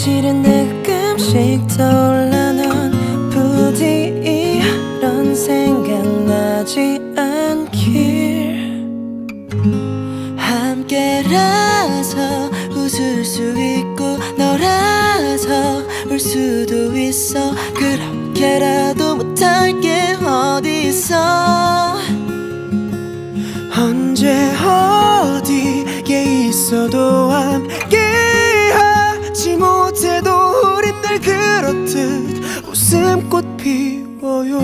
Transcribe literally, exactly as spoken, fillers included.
실은 가끔씩 떠올라 넌 부디 이런 생각나지 않길. 함께라서 웃을 수 있고 너라서 울 수도 있어. 그렇게라도 못할 게 어디 있어. 언제 어디에 있어도 함께하지 못해도 우린 늘 그렇듯 웃음꽃 피워요.